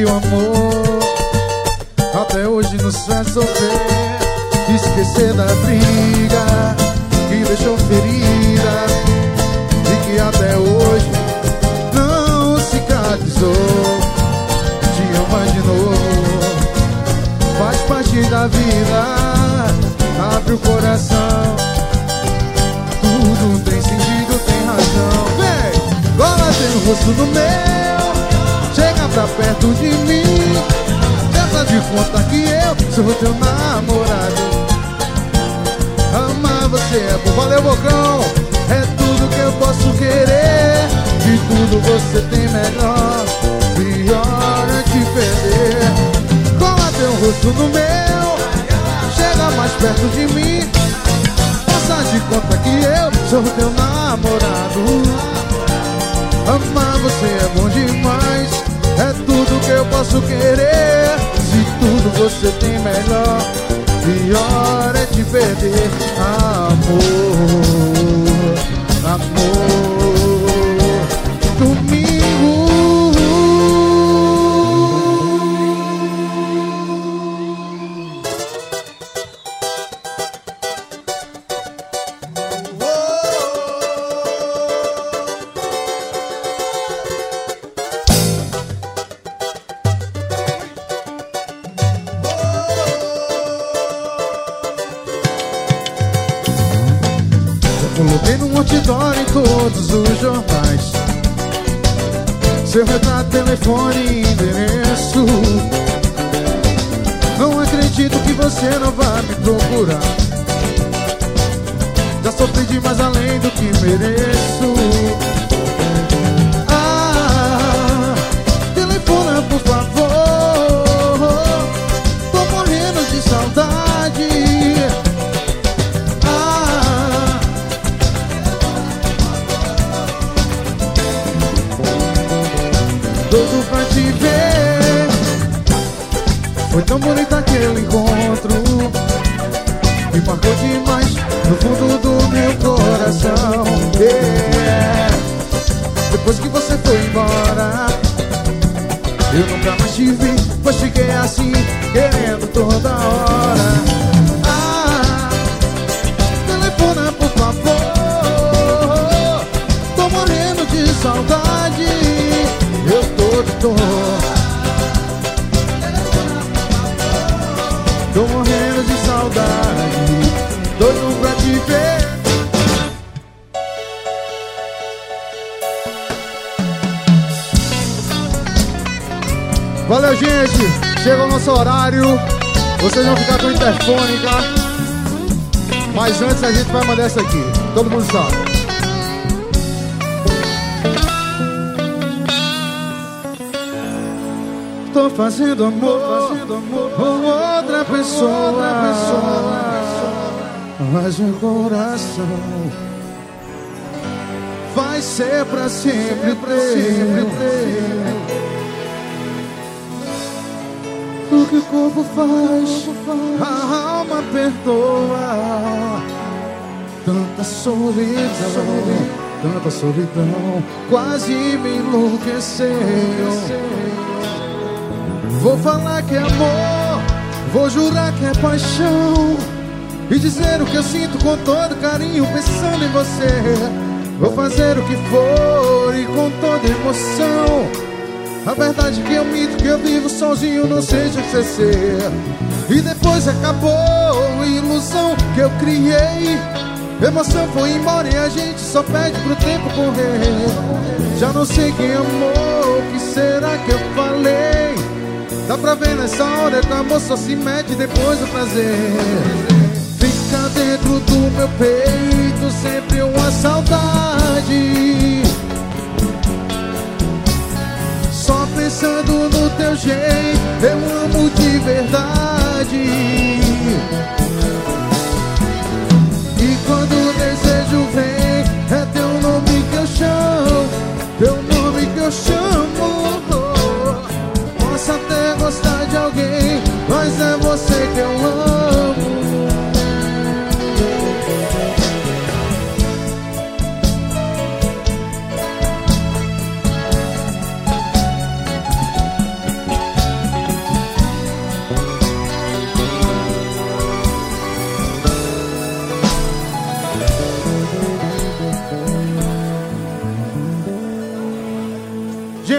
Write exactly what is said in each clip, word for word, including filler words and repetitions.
que o amor até hoje nos faz sofrer. Esquecer da briga que deixou ferida e que até hoje não cicatrizou. Te ama de novo, faz parte da vida. Abre o coração, tudo tem sentido, tem razão. Vem, agora tem o rosto no meu, chega pra perto de mim. Faz de conta que eu sou teu namorado. Amar você é bom, valeu Bocão. É tudo que eu posso querer. De tudo você tem melhor. Pior é te perder. Cola teu rosto no meu, chega mais perto de mim. Faça de conta que eu sou teu namorado. Amar você é bom demais. É tudo que eu posso querer. Se tudo você tem melhor, pior é te perder. Amor, amor, domingo. Coloquei no outdoor em todos os jornais seu retrato, telefone e endereço. Não acredito que você não vai me procurar. Já sofri demais além do que mereço. Ah, telefona por favor, tô morrendo de saudade. Doido pra te ver. Foi tão bonito aquele encontro, me marcou demais no fundo do meu coração. Yeah. Depois que você foi embora, eu nunca mais te vi, pois fiquei assim, querendo toda hora. Ah, telefona por favor, tô morrendo de saudade. Eu tô, tô, tô morrendo de saudade, doido pra te ver. Valeu, gente, chega o nosso horário. Vocês vão ficar com o interfone, tá? Mas antes a gente vai mandar essa aqui, todo mundo sabe. Tô fazendo amor, fazendo amor com outra pessoa, outra pessoa, mas meu coração vai ser pra sempre, pra sempre teu. O que o corpo faz, a alma perdoa. Tanta solidão, tanta solidão, quase me enlouqueceu. Vou falar que é amor, vou jurar que é paixão, e dizer o que eu sinto com todo carinho, pensando em você. Vou fazer o que for e com toda emoção. A verdade é que eu minto, que eu vivo sozinho, não seja C C. E depois acabou a ilusão que eu criei. Emoção foi embora e a gente só pede pro tempo correr. Já não sei quem amou, o que será que eu falei? Dá pra ver nessa hora que o amor só se mede depois do prazer. Fica dentro do meu peito sempre uma saudade, só pensando no teu jeito, eu amo de verdade. E quando o desejo vem, é teu nome que eu chamo, teu nome que eu chamo. Posso até gostar de alguém, mas é você que eu amo.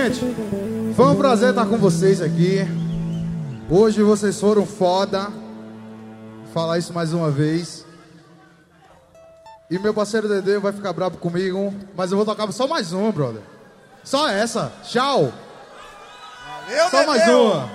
Gente, foi um prazer estar com vocês aqui. Hoje vocês foram foda. Vou falar isso mais uma vez. E meu parceiro Dedê vai ficar bravo comigo, mas eu vou tocar só mais uma, brother. Só essa. Tchau. Valeu, só mais uma.